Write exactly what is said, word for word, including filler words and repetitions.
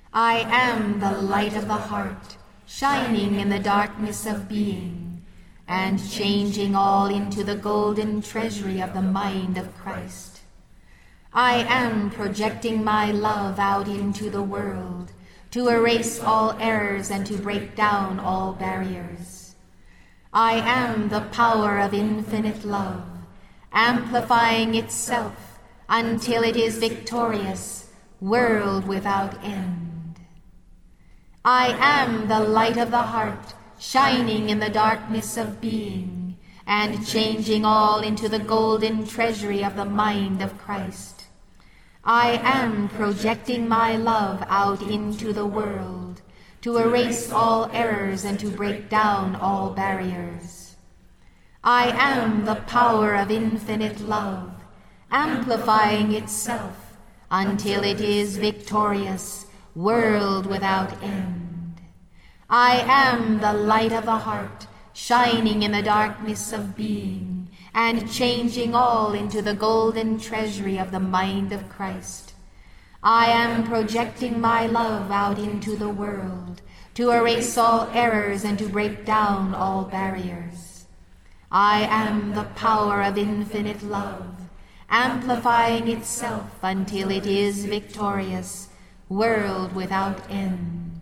I am the light of the heart, shining in the darkness of being, and changing all into the golden treasury of the mind of Christ. I am projecting my love out into the world, to erase all errors and to break down all barriers. I am the power of infinite love, amplifying itself until it is victorious, world without end. I am the light of the heart, shining in the darkness of being, and changing all into the golden treasury of the mind of Christ. I am projecting my love out into the world, to erase all errors and to break down all barriers. I am the power of infinite love, amplifying itself until it is victorious, world without end. I am the light of the heart, shining in the darkness of being, and changing all into the golden treasury of the mind of Christ. I am projecting my love out into the world, to erase all errors and to break down all barriers. I am the power of infinite love, amplifying itself until it is victorious, world without end.